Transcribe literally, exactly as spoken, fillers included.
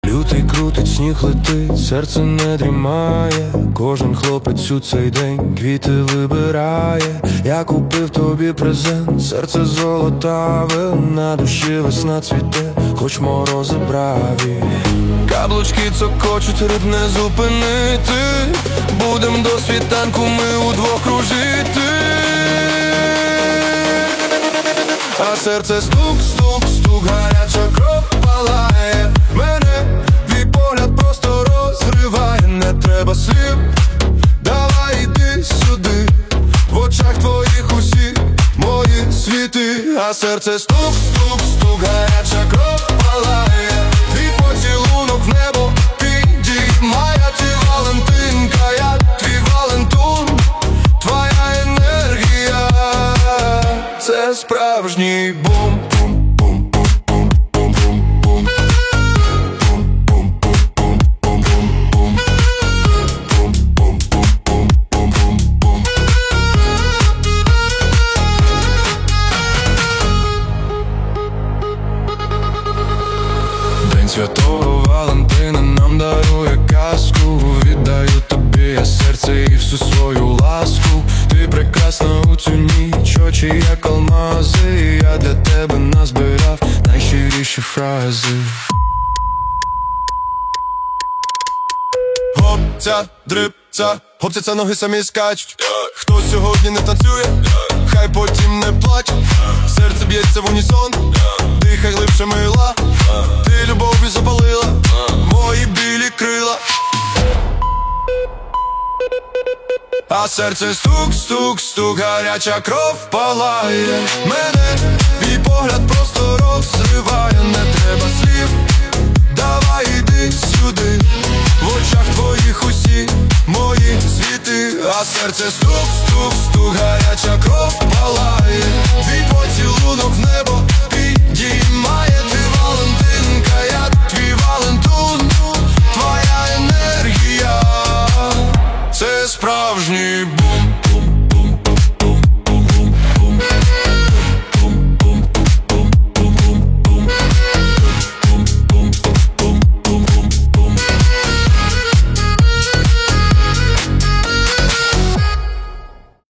Лютий крутить, сніг летить, серце не дрімає. Кожен хлопець у цей день квіти вибирає. Я купив тобі презент, серце золотаве, на душі весна цвіте, хоч морози браві. Каблучки цокочуть, ритм не зупинити. Будем до світанку ми удвох кружити. А серце стук, стук, стук, гаряча кров палає. Мене твій погляд просто розриває. Не треба слів, давай іди сюди. В очах твоїх усі мої світи. А серце стук, стук, стук, гаряча кров палає. Твій поцілунок в небо підіймає. Ти Валентинка, я твій Валентун. Твоя енергія — це справжній бум. День святого Валентина нам дарує казку. Віддаю тобі я серце і всю свою ласку. Ти прекрасна у цю ніч, очі як алмази. Я для тебе назбирав найщиріші фрази. Хопця, дрипця, хопця, ноги самі скачуть. Хто сьогодні не танцює, хай потім не плаче. Серце б'ється в унісон, дихай глибше, мила. Ти любов'ю запалила мої білі крила. А серце стук, стук, стук, гаряча кров палає. Мене твій погляд просто розриває. Не треба слів, давай іди сюди. В очах твоїх усі мої світи. А серце стук, стук, стук, гаряча кров палає. Твій поцілунок в небо підіймає. Ти Валентинка, я твій Валентун. Твоя енергія — це справжній бум.